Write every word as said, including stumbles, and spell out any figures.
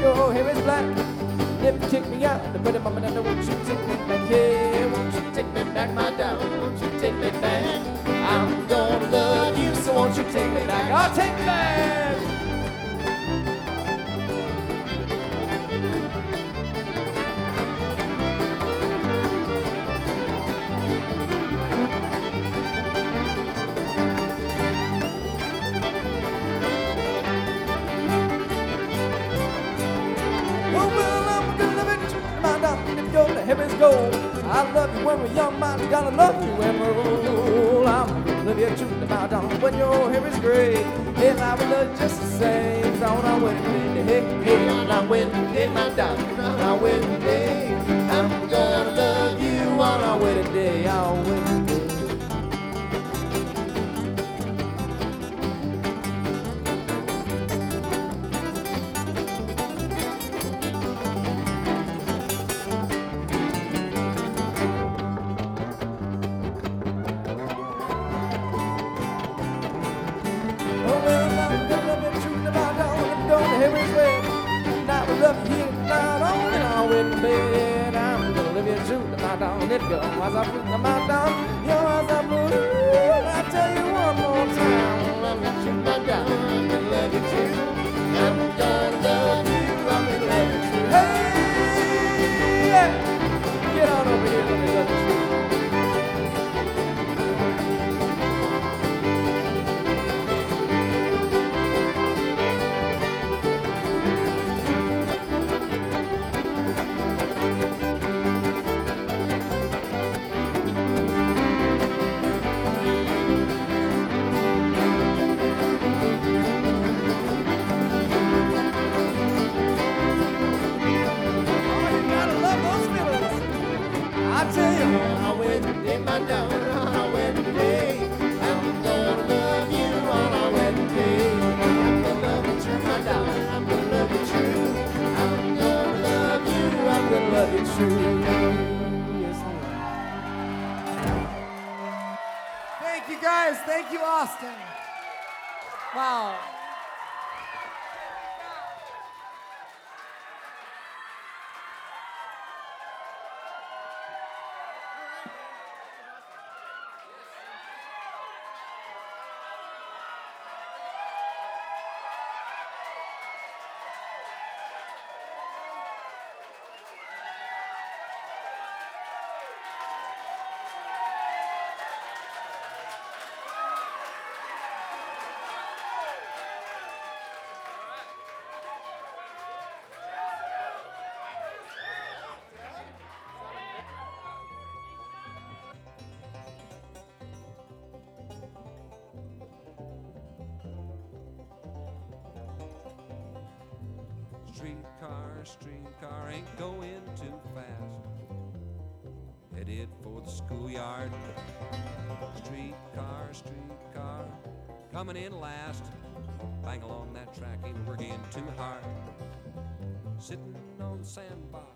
your hair is black. If you kick me out, the pretty mama never won't you take me back here? Won't you take me back, my darling? Won't you take me back? I'm gonna love you, so won't you take me back? I'll take me back. Heaven's gold. I love you when we're young, man. Gotta love you when we're old. I'm gonna love you true to my dawn when your hair is gray. If I would love just the same, so on our wedding day, hey, hey, on our wedding day, my darling, on our wedding day, I'm gonna love you on our wedding day, our wedding day. It go as I put them out down, your eyes are blue. I tell you one more time, love you too, my darling, I love you too. I'm gonna love you, I'm gonna love you too. Hey, yeah. Get on over here, let me love you too. Thank you guys. Thank you, Austin. Wow. Streetcar, streetcar ain't going too fast. Headed for the schoolyard. Streetcar, streetcar, coming in last. Bang along that track, ain't working too hard. Sitting on the sandbox.